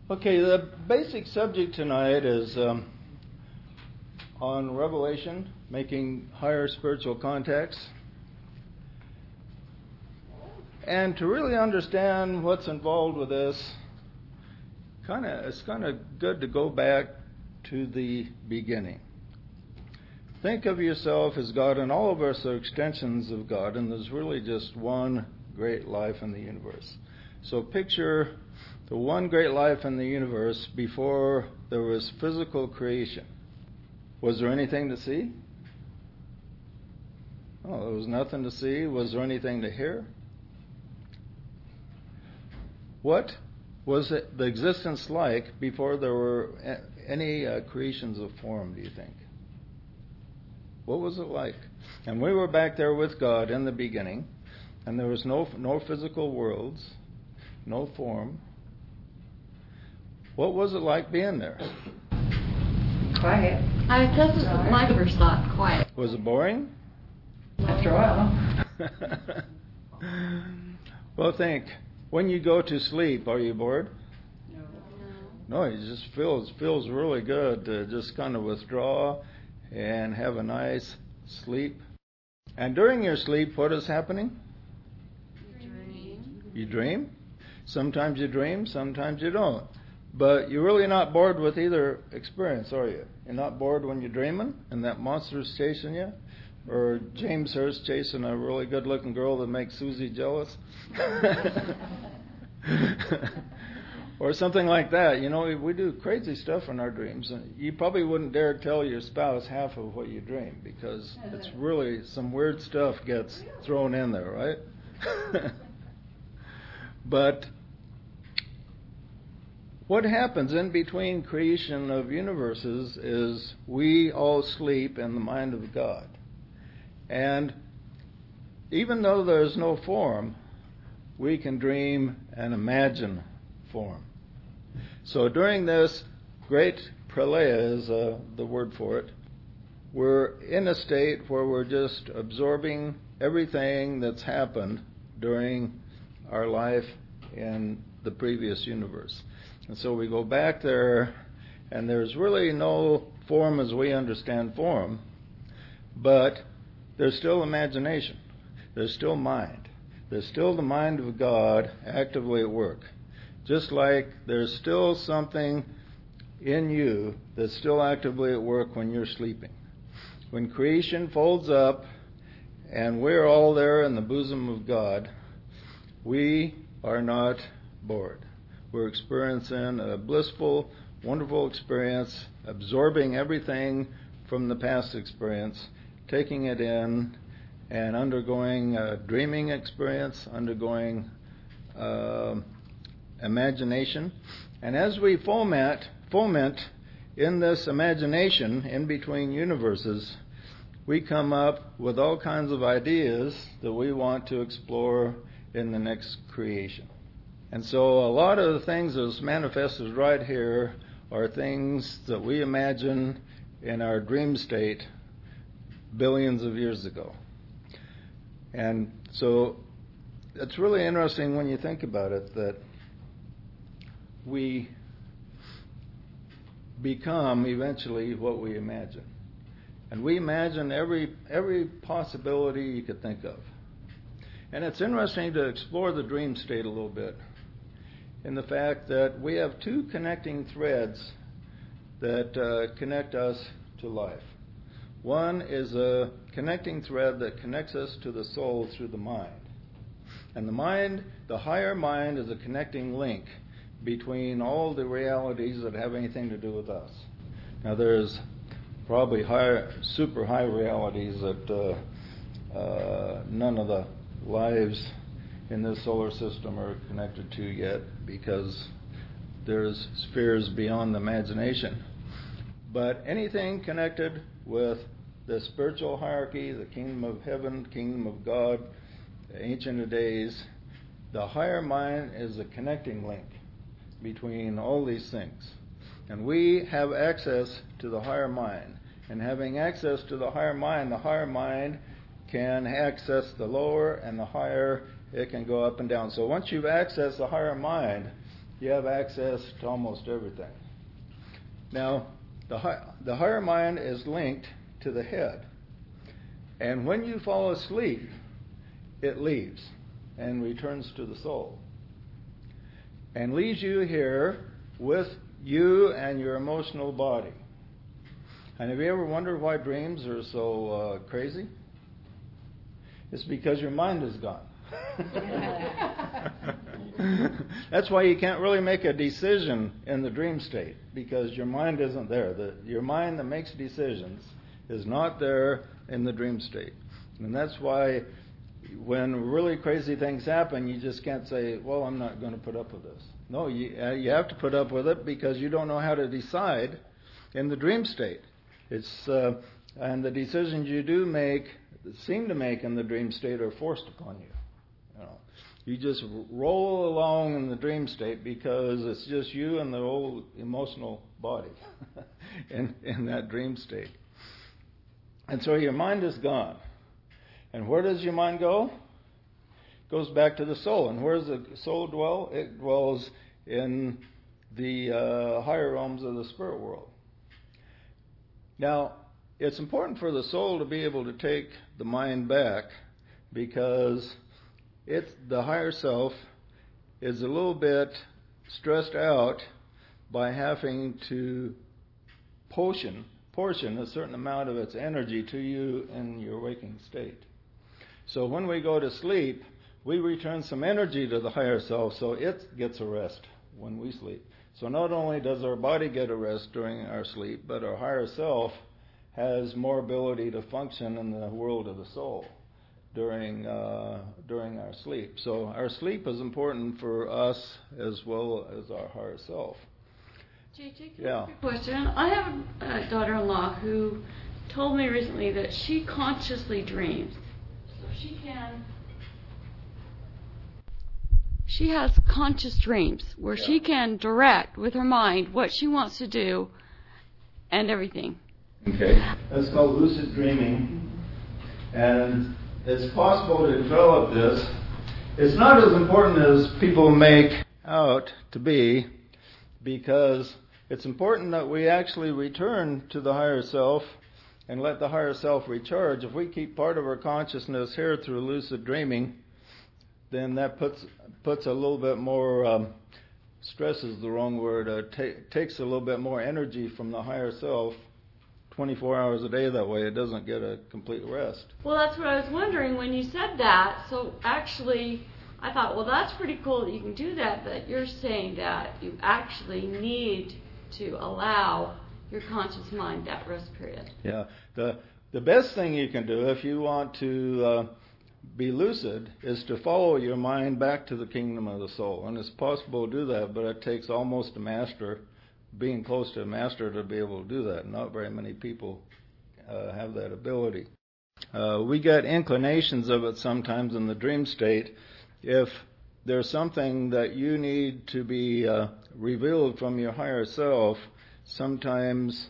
Okay, the basic subject tonight is on Revelation, making higher spiritual contacts. And to really understand what's involved with this, it's kind of good to go back to the beginning. Think of yourself as God, and all of us are extensions of God, and there's really just one great life in the universe. So picture the one great life in the universe before there was physical creation. Was there anything to see? Oh, there was nothing to see. Was there anything to hear? What was the existence like before there were any creations of form, do you think? What was it like? And we were back there with God in the beginning, and there was no physical worlds, no form. What was it like being there? Quiet. That's my first thought, quiet. Was it boring? After a while. Well, think. When you go to sleep, are you bored? No, it just feels really good to just kind of withdraw and have a nice sleep. And during your sleep, what is happening? You dream. Sometimes you dream, sometimes you don't. But you're really not bored with either experience, are you? You're not bored when you're dreaming and that monster's chasing you? Or James Hurst chasing a really good-looking girl that makes Susie jealous? Or something like that. You know, we do crazy stuff in our dreams. And you probably wouldn't dare tell your spouse half of what you dream because it's really some weird stuff gets thrown in there, right? But what happens in between creation of universes is we all sleep in the mind of God. And even though there's no form, we can dream and imagine form. So during this great pralaya is the word for it, we're in a state where we're just absorbing everything that's happened during our life in the previous universe. And so we go back there, and there's really no form as we understand form, but there's still imagination. There's still mind. There's still the mind of God actively at work. Just like there's still something in you that's still actively at work when you're sleeping. When creation folds up and we're all there in the bosom of God, we are not bored. We're experiencing a blissful, wonderful experience, absorbing everything from the past experience, taking it in, and undergoing a dreaming experience, undergoing imagination. And as we foment in this imagination in between universes, we come up with all kinds of ideas that we want to explore in the next creation. And so a lot of the things that's manifested right here are things that we imagine in our dream state billions of years ago. And so it's really interesting when you think about it that we become eventually what we imagine. And we imagine every possibility you could think of. And it's interesting to explore the dream state a little bit in the fact that we have two connecting threads that connect us to life. One is a connecting thread that connects us to the soul through the mind. And the mind, the higher mind, is a connecting link between all the realities that have anything to do with us. Now there's probably super high realities that none of the lives in this solar system are connected to yet because there's spheres beyond the imagination. But anything connected with the spiritual hierarchy, the kingdom of heaven, kingdom of God, the Ancient of Days, the higher mind is a connecting link between all these things. And we have access to the higher mind. And having access to the higher mind can access the lower, and the higher it can go up and down. So once you've accessed the higher mind, you have access to almost everything. Now, the higher mind is linked to the head. And when you fall asleep, it leaves and returns to the soul. And leaves you here with you and your emotional body. And have you ever wondered why dreams are so crazy? It's because your mind is gone. That's why you can't really make a decision in the dream state, because your mind isn't there. Your mind that makes decisions is not there in the dream state. And that's why when really crazy things happen, you just can't say, well, I'm not going to put up with this. No, you have to put up with it because you don't know how to decide in the dream state. And the decisions you do seem to make in the dream state are forced upon you. You just roll along in the dream state because it's just you and the old emotional body in that dream state. And so your mind is gone. And where does your mind go? It goes back to the soul. And where does the soul dwell? It dwells in the higher realms of the spirit world. Now, it's important for the soul to be able to take the mind back, because the higher self is a little bit stressed out by having to portion a certain amount of its energy to you in your waking state. So when we go to sleep, we return some energy to the higher self, so it gets a rest when we sleep. So not only does our body get a rest during our sleep, but our higher self has more ability to function in the world of the soul during our sleep. So our sleep is important for us as well as our higher self. JJ, can I ask you a question? I have a daughter-in-law who told me recently that she consciously dreams. So she has conscious dreams where she can direct with her mind what she wants to do and everything. Okay. That's called lucid dreaming. And it's possible to develop this. It's not as important as people make out to be, because it's important that we actually return to the higher self and let the higher self recharge. If we keep part of our consciousness here through lucid dreaming, then that puts a little bit more, stress is the wrong word, takes a little bit more energy from the higher self 24 hours a day. That way it doesn't get a complete rest. Well, that's what I was wondering when you said that. So actually, I thought, well, that's pretty cool that you can do that, but you're saying that you actually need to allow your conscious mind that rest period. Yeah. The best thing you can do if you want to be lucid is to follow your mind back to the kingdom of the soul. And it's possible to do that, but it takes almost a master, being close to a master, to be able to do that. Not very many people have that ability. We get inclinations of it sometimes in the dream state. If there's something that you need to be revealed from your higher self, sometimes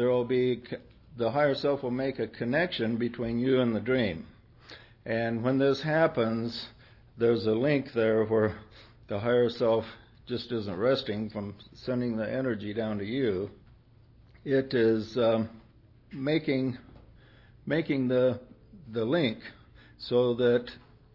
the higher self will make a connection between you and the dream. And when this happens, there's a link there where the higher self just isn't resting from sending the energy down to you. It is making the link so that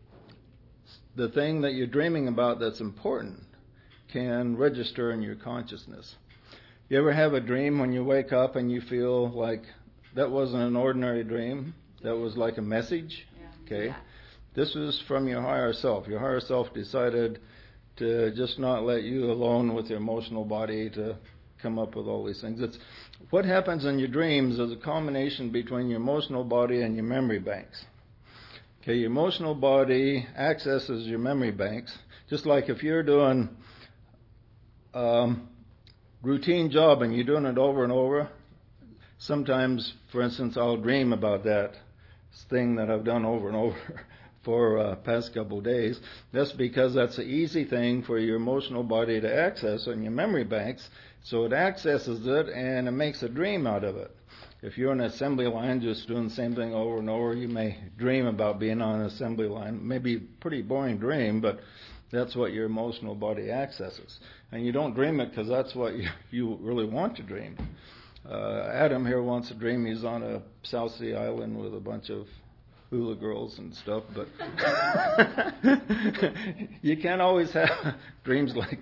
the thing that you're dreaming about that's important can register in your consciousness. You ever have a dream when you wake up and you feel like that wasn't an ordinary dream? That was like a message? Okay. This was from your higher self. Your higher self decided to just not let you alone with your emotional body to come up with all these things. It's what happens in your dreams is a combination between your emotional body and your memory banks. Okay, your emotional body accesses your memory banks, just like if you're doing routine job and you're doing it over and over. Sometimes, for instance, I'll dream about that thing that I've done over and over for past couple of days. That's because that's an easy thing for your emotional body to access on your memory banks. So it accesses it and it makes a dream out of it. If you're on an assembly line just doing the same thing over and over, you may dream about being on an assembly line. Maybe a pretty boring dream, but That's what your emotional body accesses. And you don't dream it because that's what you really want to dream. Adam here wants to dream he's on a South Sea island with a bunch of hula girls and stuff, but you can't always have dreams like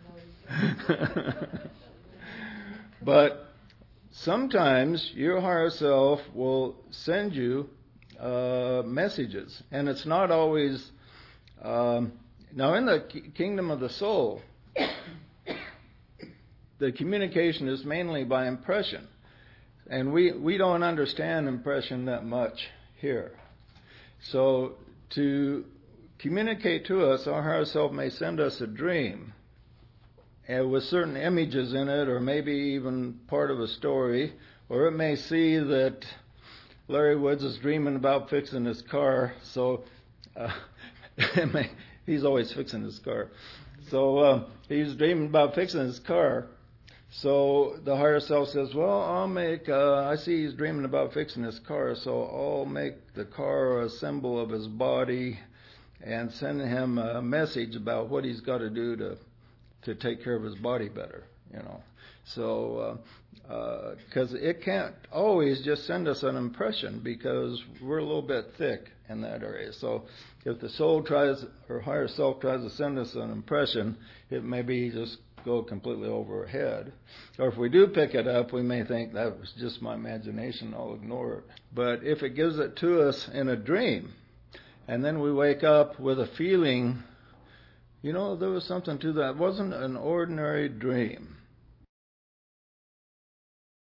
that. But sometimes your higher self will send you messages, and it's not always... now, in the kingdom of the soul, the communication is mainly by impression, and we don't understand impression that much here. So to communicate to us, our higher self may send us a dream with certain images in it, or maybe even part of a story, or it may see that Larry Woods is dreaming about fixing his car, so he's always fixing his car. So he's dreaming about fixing his car. So the higher self says, well, I see he's dreaming about fixing his car, so I'll make the car a symbol of his body and send him a message about what he's got to do to take care of his body better, you know. So, because it can't always just send us an impression, because we're a little bit thick in that area. So if the soul tries, or higher self tries to send us an impression, it may be just go completely over our head. Or if we do pick it up, we may think that was just my imagination, I'll ignore it. But if it gives it to us in a dream, and then we wake up with a feeling, you know, there was something to that. It wasn't an ordinary dream.